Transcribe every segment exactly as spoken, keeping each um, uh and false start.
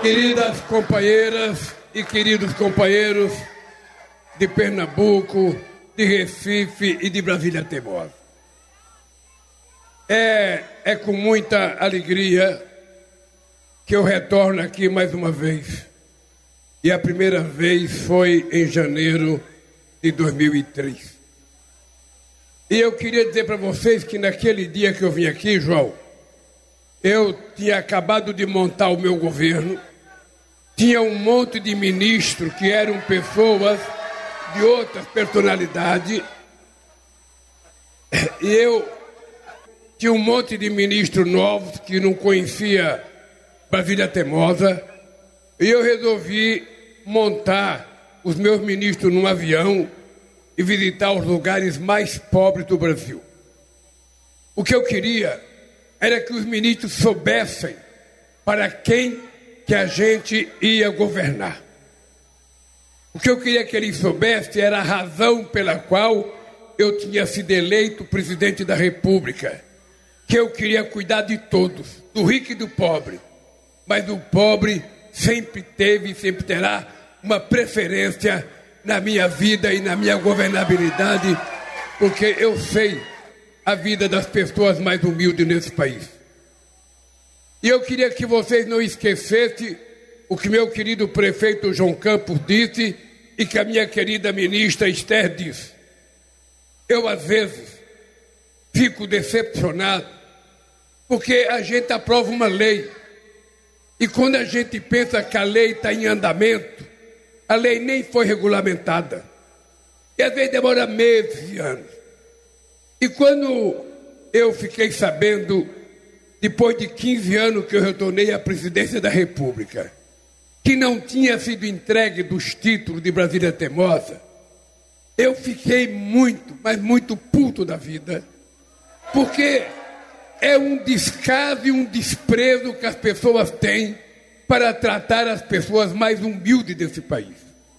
Queridas companheiras e queridos companheiros de Pernambuco, de Recife e de Brasília Teimosa. É, é com muita alegria que eu retorno aqui mais uma vez. E a primeira vez foi em janeiro de dois mil e três. E eu queria dizer para vocês que naquele dia que eu vim aqui, João, eu tinha acabado de montar o meu governo, tinha um monte de ministros que eram pessoas de outras personalidades, e eu tinha um monte de ministros novos que não conhecia Brasília Teimosa, e eu resolvi montar os meus ministros num avião e visitar os lugares mais pobres do Brasil. O que eu queria era que os ministros soubessem para quem que a gente ia governar. O que eu queria que eles soubessem era a razão pela qual eu tinha sido eleito presidente da República, que eu queria cuidar de todos, do rico e do pobre, mas o pobre sempre teve e sempre terá uma preferência na minha vida e na minha governabilidade, porque eu sei a vida das pessoas mais humildes nesse país. E eu queria que vocês não esquecessem o que meu querido prefeito João Campos disse e que a minha querida ministra Esther disse. Eu, às vezes, fico decepcionado porque a gente aprova uma lei e quando a gente pensa que a lei está em andamento, a lei nem foi regulamentada. E às vezes demora meses e anos. E quando eu fiquei sabendo, depois de quinze anos que eu retornei à presidência da República, que não tinha sido entregue dos títulos de Brasília Teimosa, eu fiquei muito, mas muito puto da vida, porque é um descaso e um desprezo que as pessoas têm para tratar as pessoas mais humildes desse país.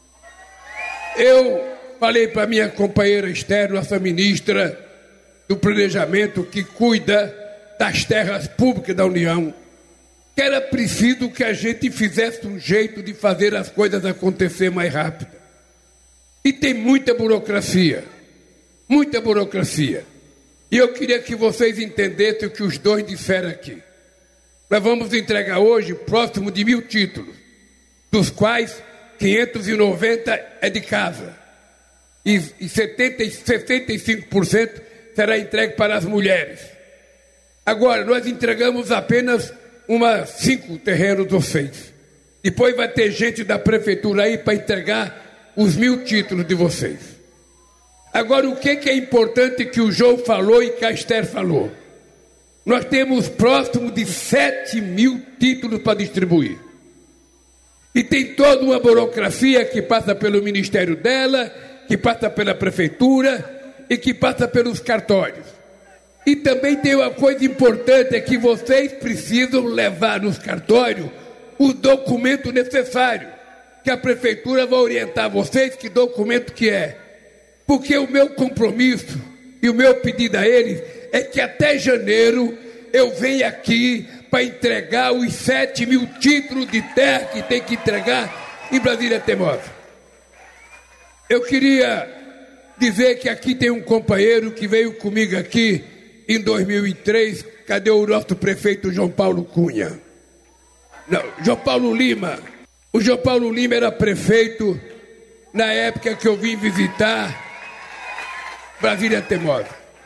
Eu falei para minha companheira Esther, nossa ministra do Planejamento, que cuida das terras públicas da União, que era preciso que a gente fizesse um jeito de fazer as coisas acontecer mais rápido. E tem muita burocracia, muita burocracia. E eu queria que vocês entendessem o que os dois disseram aqui. Nós vamos entregar hoje próximo de mil títulos, dos quais quinhentos e noventa é de casa. E, e setenta, sessenta e cinco por cento será entregue para as mulheres. Agora, nós entregamos apenas uma, cinco terrenos ou seis. Depois vai ter gente da prefeitura aí para entregar os mil títulos de vocês. Agora, o que, que é importante que o João falou e que a Esther falou? Nós temos próximo de sete mil títulos para distribuir. E tem toda uma burocracia que passa pelo ministério dela, que passa pela prefeitura e que passa pelos cartórios. E também tem uma coisa importante, é que vocês precisam levar nos cartórios o documento necessário, que a prefeitura vai orientar vocês que documento que é. Porque o meu compromisso e o meu pedido a eles é que até janeiro eu venha aqui para entregar os sete mil títulos de terra que tem que entregar em Brasília Teimosa. Eu queria dizer que aqui tem um companheiro que veio comigo aqui em dois mil e três, cadê o nosso prefeito João Paulo Cunha? Não, João Paulo Lima. O João Paulo Lima era prefeito na época que eu vim visitar Brasília Teimosa.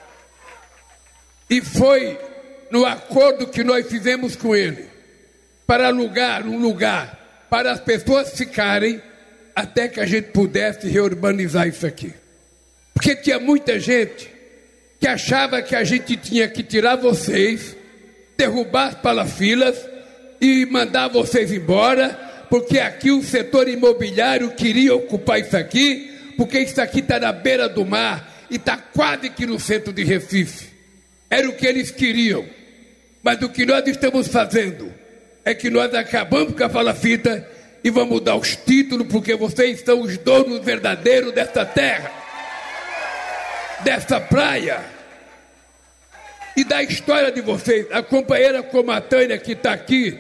E foi no acordo que nós fizemos com ele para alugar um lugar para as pessoas ficarem até que a gente pudesse reurbanizar isso aqui. Porque tinha muita gente que achava que a gente tinha que tirar vocês, derrubar as palafilas e mandar vocês embora, porque aqui o setor imobiliário queria ocupar isso aqui, porque isso aqui está na beira do mar e está quase que no centro de Recife. Era o que eles queriam. Mas o que nós estamos fazendo é que nós acabamos com a palafita e vamos dar os títulos, porque vocês são os donos verdadeiros dessa terra, dessa praia e da história de vocês. A companheira Comatânia que está aqui,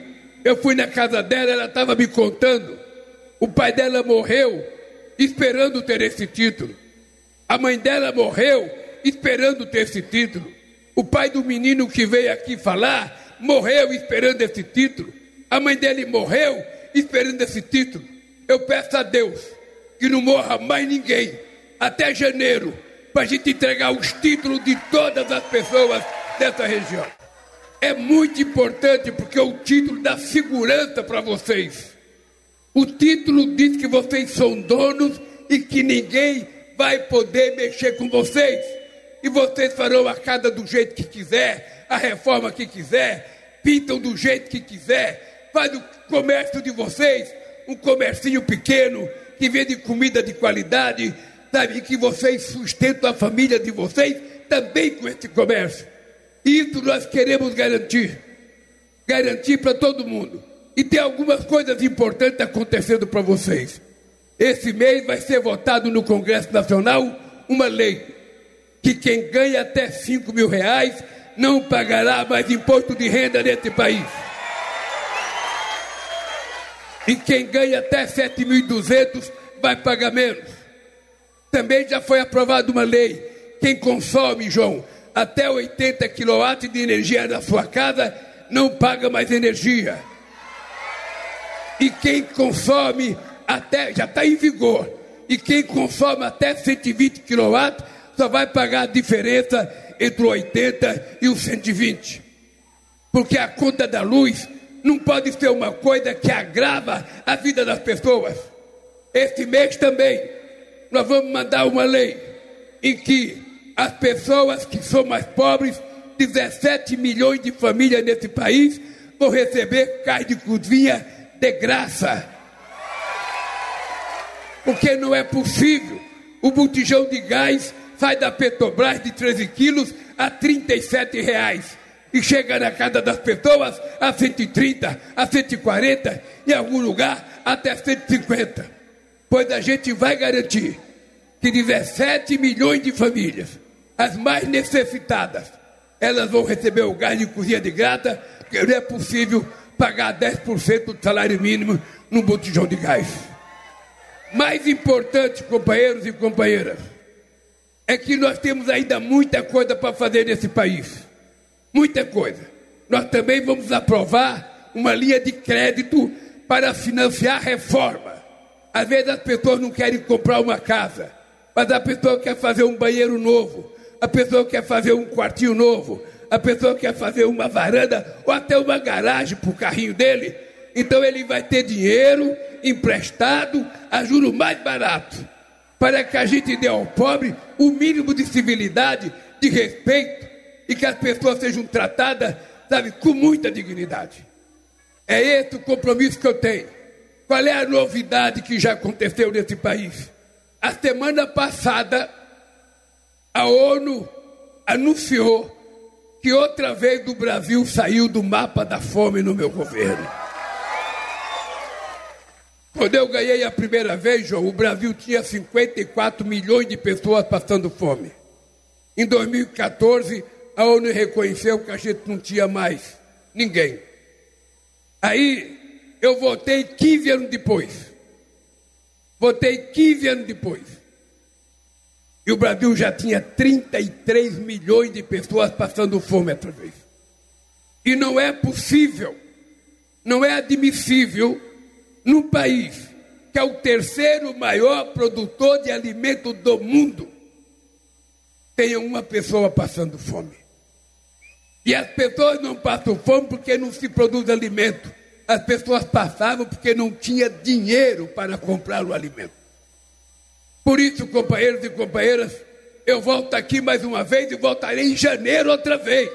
Eu fui na casa dela, ela estava me contando. O pai dela morreu esperando ter esse título. A mãe dela morreu esperando ter esse título. O pai do menino que veio aqui falar morreu esperando esse título. A mãe dele morreu esperando esse título. Eu peço a Deus que não morra mais ninguém até janeiro, para a gente entregar os títulos de todas as pessoas dessa região. É muito importante porque o título dá segurança para vocês. O título diz que vocês são donos e que ninguém vai poder mexer com vocês. E vocês farão a casa do jeito que quiser, a reforma que quiser, pintam do jeito que quiser, faz o comércio de vocês, um comercinho pequeno, que vende comida de qualidade, sabe, que vocês sustentam a família de vocês também com esse comércio. Isso nós queremos garantir, garantir para todo mundo. E tem algumas coisas importantes acontecendo para vocês. Esse mês vai ser votado no Congresso Nacional uma lei que quem ganha até cinco mil reais não pagará mais imposto de renda nesse país. E quem ganha até sete mil e duzentos vai pagar menos. Também já foi aprovada uma lei. Quem consome, João, até oitenta quilowatts de energia na sua casa não paga mais energia. E quem consome até, já está em vigor, e quem consome até cento e vinte quilowatts só vai pagar a diferença entre o oitenta e o cento e vinte. Porque a conta da luz não pode ser uma coisa que agrava a vida das pessoas. Esse mês também nós vamos mandar uma lei em que as pessoas que são mais pobres, dezessete milhões de famílias nesse país, vão receber gás de cozinha de graça. Porque não é possível. O botijão de gás sai da Petrobras de treze quilos a trinta e sete reais. E chega na casa das pessoas a cento e trinta, a cento e quarenta, em algum lugar até cento e cinquenta. Pois a gente vai garantir que dezessete milhões de famílias, as mais necessitadas, elas vão receber o gás de cozinha de graça, porque não é possível pagar dez por cento do salário mínimo num botijão de gás. Mais importante, companheiros e companheiras, é que nós temos ainda muita coisa para fazer nesse país. Muita coisa. Nós também vamos aprovar uma linha de crédito para financiar a reforma. Às vezes as pessoas não querem comprar uma casa, mas a pessoa quer fazer um banheiro novo, a pessoa quer fazer um quartinho novo, a pessoa quer fazer uma varanda ou até uma garagem para o carrinho dele. Então ele vai ter dinheiro emprestado a juros mais baratos, para que a gente dê ao pobre o mínimo de civilidade, de respeito, e que as pessoas sejam tratadas, sabe, com muita dignidade. É esse o compromisso que eu tenho. Qual é a novidade que já aconteceu nesse país? A semana passada, a ONU anunciou que outra vez o Brasil saiu do mapa da fome no meu governo. Quando eu ganhei a primeira vez, João, o Brasil tinha cinquenta e quatro milhões de pessoas passando fome. Em dois mil e quatorze, a ONU reconheceu que a gente não tinha mais ninguém. Aí, eu votei quinze anos depois. Votei quinze anos depois. E o Brasil já tinha trinta e três milhões de pessoas passando fome outra vez. E não é possível, não é admissível, num país que é o terceiro maior produtor de alimento do mundo, tenha uma pessoa passando fome. E as pessoas não passam fome porque não se produz alimento. As pessoas passavam porque não tinha dinheiro para comprar o alimento. Por isso, companheiros e companheiras, eu volto aqui mais uma vez e voltarei em janeiro outra vez.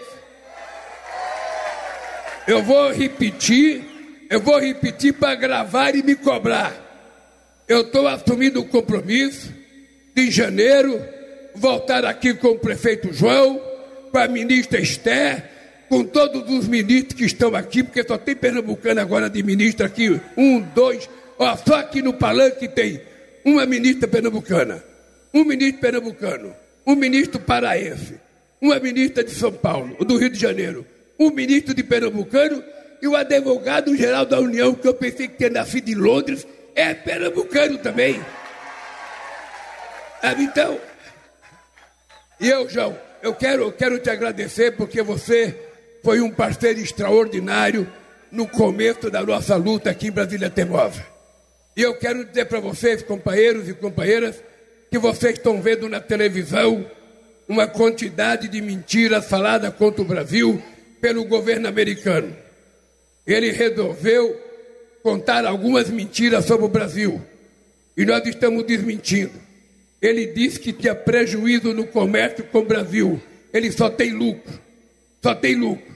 Eu vou repetir, eu vou repetir para gravar e me cobrar. Eu estou assumindo o compromisso de em janeiro voltar aqui com o prefeito João, com a ministra Esther, com todos os ministros que estão aqui, porque só tem pernambucano agora de ministro aqui, um, dois, ó, só aqui no palanque tem uma ministra pernambucana, um ministro pernambucano, um ministro paraense, uma ministra de São Paulo, do Rio de Janeiro, um ministro de pernambucano E o advogado-geral da União, que eu pensei que tinha nascido em Londres, é pernambucano também. Então, e eu, João, eu quero, eu quero te agradecer porque você foi um parceiro extraordinário no começo da nossa luta aqui em Brasília Teimosa. E eu quero dizer para vocês, companheiros e companheiras, que vocês estão vendo na televisão uma quantidade de mentiras faladas contra o Brasil pelo governo americano. Ele resolveu contar algumas mentiras sobre o Brasil. E nós estamos desmentindo. Ele disse que tinha prejuízo no comércio com o Brasil. Ele só tem lucro. Só tem lucro.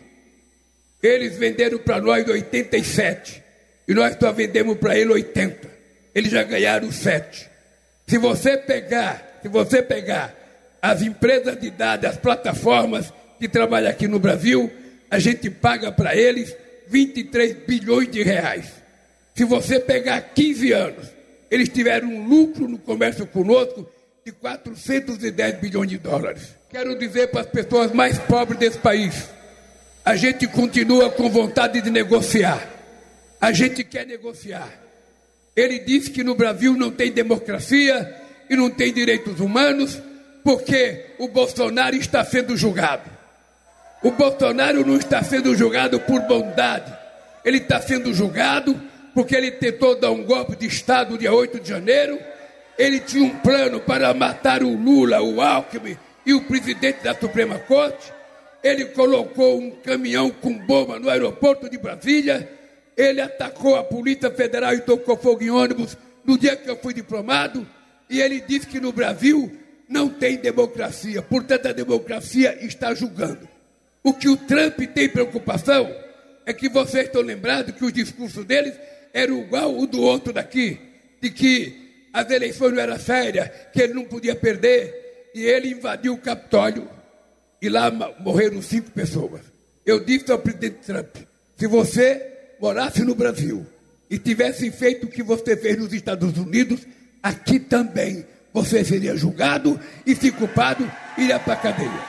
Eles venderam para nós oitenta e sete. E nós só vendemos para ele oitenta. Eles já ganharam sete. Se você pegar, se você pegar as empresas de dados, as plataformas que trabalham aqui no Brasil, a gente paga para eles vinte e três bilhões de reais. Se você pegar quinze anos, eles tiveram um lucro no comércio conosco de quatrocentos e dez bilhões de dólares. Quero dizer para as pessoas mais pobres desse país, a gente continua com vontade de negociar. A gente quer negociar. Ele disse que no Brasil não tem democracia e não tem direitos humanos porque o Bolsonaro está sendo julgado. O Bolsonaro não está sendo julgado por bondade. Ele está sendo julgado porque ele tentou dar um golpe de Estado no dia oito de janeiro. Ele tinha um plano para matar o Lula, o Alckmin e o presidente da Suprema Corte. Ele colocou um caminhão com bomba no aeroporto de Brasília. Ele atacou a Polícia Federal e tocou fogo em ônibus no dia que eu fui diplomado. E ele disse que no Brasil não tem democracia. Portanto, a democracia está julgando. O que o Trump tem preocupação é que vocês estão lembrados que os discursos deles eram igual o do outro daqui, de que as eleições não eram sérias, que ele não podia perder, e ele invadiu o Capitólio, e lá morreram cinco pessoas. Eu disse ao presidente Trump, se você morasse no Brasil e tivesse feito o que você fez nos Estados Unidos, aqui também você seria julgado e, se culpado, iria para a cadeia.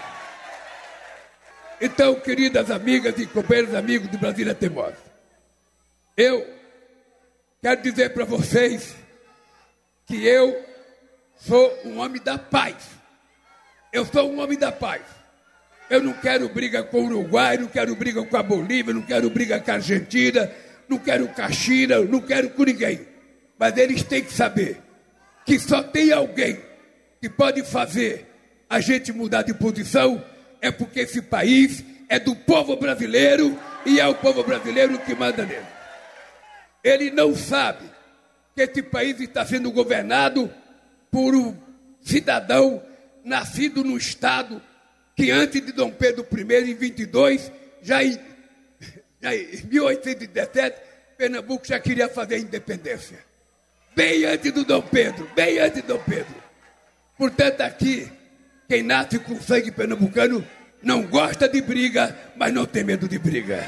Então, queridas amigas e companheiros amigos de Brasília Teimosa, eu quero dizer para vocês que eu sou um homem da paz. Eu sou um homem da paz. Eu não quero briga com o Uruguai, não quero briga com a Bolívia, não quero briga com a Argentina, não quero com a China, não quero com ninguém. Mas eles têm que saber que só tem alguém que pode fazer a gente mudar de posição, é porque esse país é do povo brasileiro e é o povo brasileiro que manda nele. Ele não sabe que esse país está sendo governado por um cidadão nascido no Estado que antes de Dom Pedro I, em vinte e dois, já em, já em mil oitocentos e dezessete, Pernambuco já queria fazer a independência. Bem antes do Dom Pedro, bem antes do Dom Pedro. Portanto, aqui, quem nasce com sangue pernambucano não gosta de briga, mas não tem medo de briga.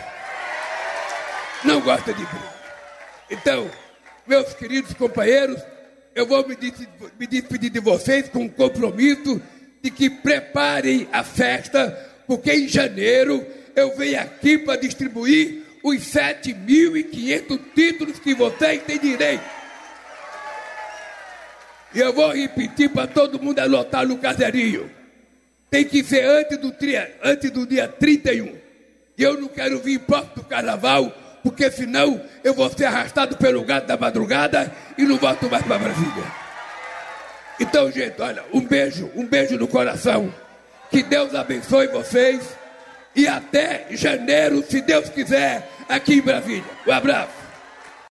Não gosta de briga. Então, meus queridos companheiros, eu vou me me despedir de vocês com um compromisso de que preparem a festa, porque em janeiro eu venho aqui para distribuir os sete mil e quinhentos títulos que vocês têm direito. E eu vou repetir para todo mundo anotar no caderninho. Tem que ser antes do, tria, antes do dia trinta e um. E eu não quero vir próximo do carnaval, porque senão eu vou ser arrastado pelo gato da madrugada e não volto mais para Brasília. Então, gente, olha, um beijo, um beijo no coração. Que Deus abençoe vocês. E até janeiro, se Deus quiser, aqui em Brasília. Um abraço.